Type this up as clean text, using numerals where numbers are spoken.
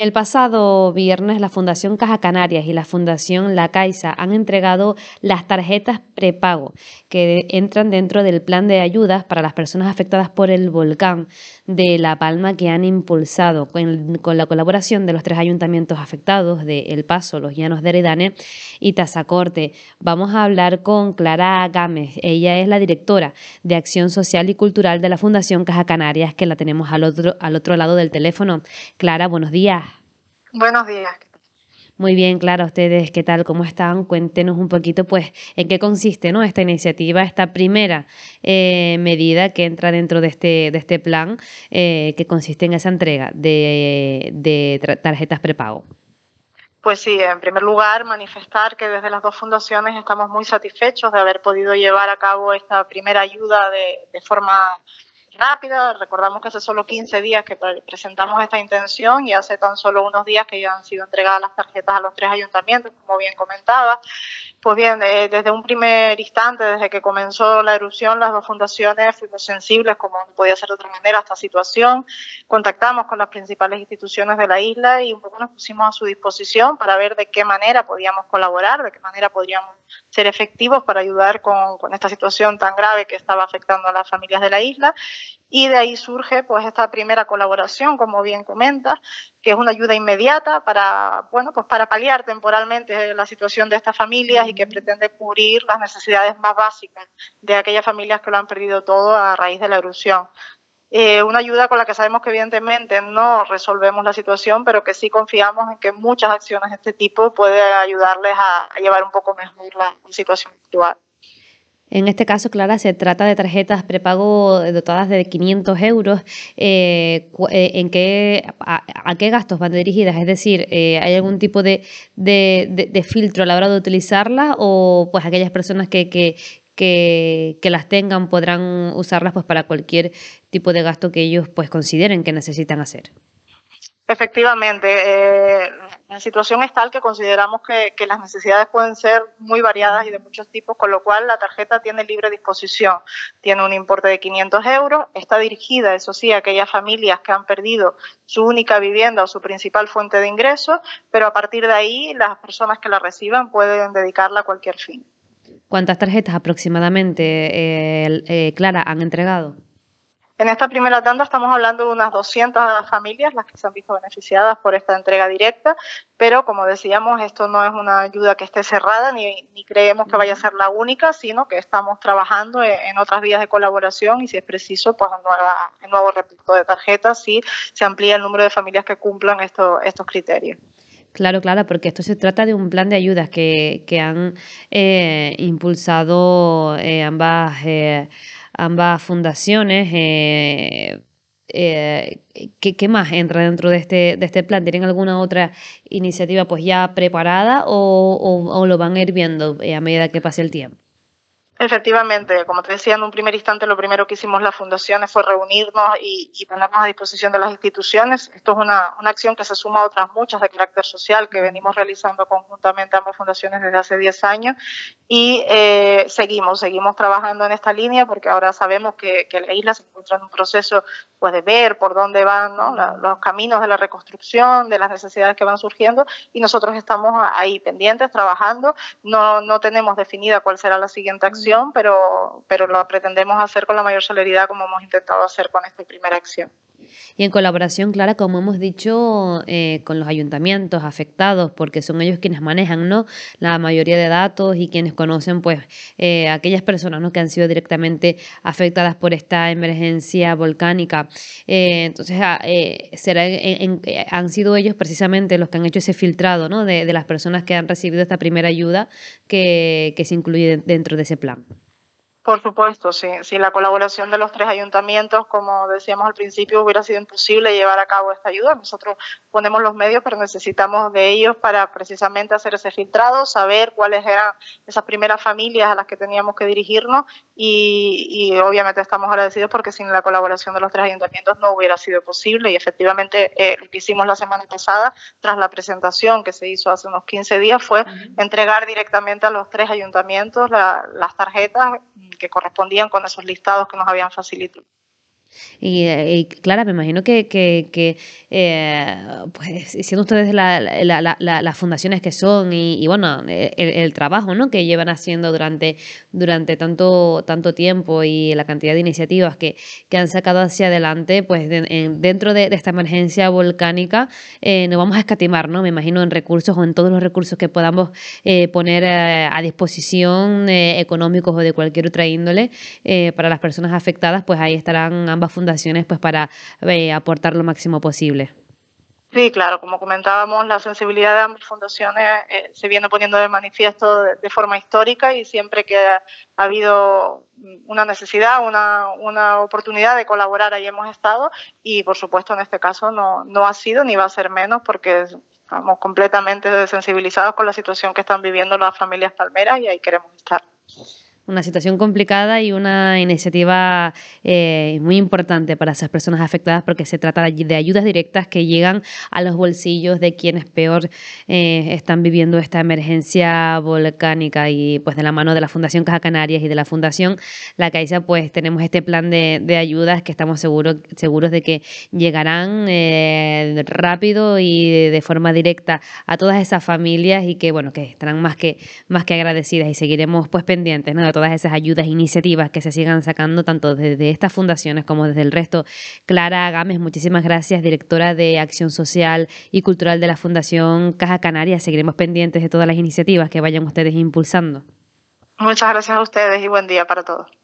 El pasado viernes la Fundación Caja Canarias y la Fundación La Caixa han entregado las tarjetas prepago que entran dentro del plan de ayudas para las personas afectadas por el volcán de La Palma, que han impulsado con la colaboración de los 3 ayuntamientos afectados de El Paso, Los Llanos de Eridane y Tazacorte. Vamos a hablar con Clara Gámez. Ella es la directora de Acción Social y Cultural de la Fundación Caja Canarias, que la tenemos al otro lado del teléfono. Clara, buenos días. Buenos días. Muy bien, Clara, ustedes, ¿qué tal? ¿Cómo están? Cuéntenos un poquito, pues, en qué consiste, ¿no?, esta iniciativa, esta primera medida que entra dentro de este plan, que consiste en esa entrega de tarjetas prepago. Pues sí, en primer lugar, manifestar que desde las dos fundaciones estamos muy satisfechos de haber podido llevar a cabo esta primera ayuda de forma rápida. Recordamos que hace solo 15 días que presentamos esta intención y hace tan solo unos días que ya han sido entregadas las tarjetas a los 3 ayuntamientos, como bien comentaba. Pues bien, desde un primer instante, desde que comenzó la erupción, las dos fundaciones fuimos sensibles, como no podía ser de otra manera, a esta situación. Contactamos con las principales instituciones de la isla y un poco nos pusimos a su disposición para ver de qué manera podíamos colaborar, de qué manera podríamos ser efectivos para ayudar con esta situación tan grave que estaba afectando a las familias de la isla. Y de ahí surge pues esta primera colaboración, como bien comenta, que es una ayuda inmediata para, bueno, pues para paliar temporalmente la situación de estas familias y que pretende cubrir las necesidades más básicas de aquellas familias que lo han perdido todo a raíz de la erupción. Una ayuda con la que sabemos que evidentemente no resolvemos la situación, pero que sí confiamos en que muchas acciones de este tipo pueden ayudarles a llevar un poco mejor la situación actual. En este caso, Clara, se trata de tarjetas prepago dotadas de 500 euros. ¿A qué gastos van dirigidas? Es decir, ¿hay algún tipo de filtro a la hora de utilizarlas, o pues aquellas personas que las tengan podrán usarlas pues para cualquier tipo de gasto que ellos pues consideren que necesitan hacer? Efectivamente, la situación es tal que consideramos que las necesidades pueden ser muy variadas y de muchos tipos, con lo cual la tarjeta tiene libre disposición. Tiene un importe de 500 euros, está dirigida, eso sí, a aquellas familias que han perdido su única vivienda o su principal fuente de ingresos, pero a partir de ahí las personas que la reciban pueden dedicarla a cualquier fin. ¿Cuántas tarjetas aproximadamente, Clara, han entregado? En esta primera tanda estamos hablando de unas 200 familias las que se han visto beneficiadas por esta entrega directa, pero como decíamos, esto no es una ayuda que esté cerrada ni creemos que vaya a ser la única, sino que estamos trabajando en otras vías de colaboración y, si es preciso, pues en nuevo reparto de tarjetas si se amplía el número de familias que cumplan estos criterios. Claro, claro, porque esto se trata de un plan de ayudas que han impulsado ambas fundaciones. ¿Qué más entra dentro de este plan? ¿Tienen alguna otra iniciativa pues ya preparada o lo van a ir viendo a medida que pase el tiempo? Efectivamente, como te decía, en un primer instante lo primero que hicimos las fundaciones fue reunirnos y ponernos a disposición de las instituciones. Esto es una acción que se suma a otras muchas de carácter social que venimos realizando conjuntamente ambas fundaciones desde hace 10 años y seguimos trabajando en esta línea, porque ahora sabemos que la isla se encuentra en un proceso pues de ver por dónde van, ¿no?, los caminos de la reconstrucción, de las necesidades que van surgiendo, y nosotros estamos ahí pendientes, trabajando. No tenemos definida cuál será la siguiente acción, pero lo pretendemos hacer con la mayor celeridad, como hemos intentado hacer con esta primera acción. Y en colaboración, Clara, como hemos dicho, con los ayuntamientos afectados, porque son ellos quienes manejan, ¿no?, la mayoría de datos y quienes conocen pues aquellas personas, ¿no?, que han sido directamente afectadas por esta emergencia volcánica. Entonces, han sido ellos precisamente los que han hecho ese filtrado, ¿no?, de las personas que han recibido esta primera ayuda que se incluye dentro de ese plan. Por supuesto, sí. Si la colaboración de los 3 ayuntamientos, como decíamos al principio, hubiera sido imposible llevar a cabo esta ayuda. Nosotros ponemos los medios, pero necesitamos de ellos para precisamente hacer ese filtrado, saber cuáles eran esas primeras familias a las que teníamos que dirigirnos y obviamente estamos agradecidos porque sin la colaboración de los 3 ayuntamientos no hubiera sido posible, y efectivamente lo que hicimos la semana pasada, tras la presentación que se hizo hace unos 15 días, fue entregar directamente a los 3 ayuntamientos las tarjetas que correspondían con esos listados que nos habían facilitado. Y Clara, me imagino pues siendo ustedes las fundaciones que son y bueno, el trabajo, ¿no?, que llevan haciendo durante tanto tiempo y la cantidad de iniciativas que han sacado hacia adelante, pues dentro de esta emergencia volcánica no vamos a escatimar, ¿no?, me imagino, en recursos o en todos los recursos que podamos poner a disposición, económicos o de cualquier otra índole, para las personas afectadas, pues ahí estarán ambas fundaciones pues para aportar lo máximo posible. Sí, claro, como comentábamos, la sensibilidad de ambas fundaciones se viene poniendo de manifiesto de forma histórica, y siempre que ha habido una necesidad, una oportunidad de colaborar, ahí hemos estado, y por supuesto en este caso no ha sido ni va a ser menos, porque estamos completamente sensibilizados con la situación que están viviendo las familias palmeras y ahí queremos estar. Una situación complicada y una iniciativa muy importante para esas personas afectadas, porque se trata de ayudas directas que llegan a los bolsillos de quienes peor están viviendo esta emergencia volcánica. Y pues de la mano de la Fundación Caja Canarias y de la Fundación La Caixa, pues tenemos este plan de ayudas que estamos seguros de que llegarán rápido y de forma directa a todas esas familias, y que bueno, que estarán más que agradecidas, y seguiremos pues pendientes, ¿no?, de todas esas ayudas e iniciativas que se sigan sacando tanto desde estas fundaciones como desde el resto. Clara Gámez, muchísimas gracias, directora de Acción Social y Cultural de la Fundación Caja Canarias. Seguiremos pendientes de todas las iniciativas que vayan ustedes impulsando. Muchas gracias a ustedes y buen día para todos.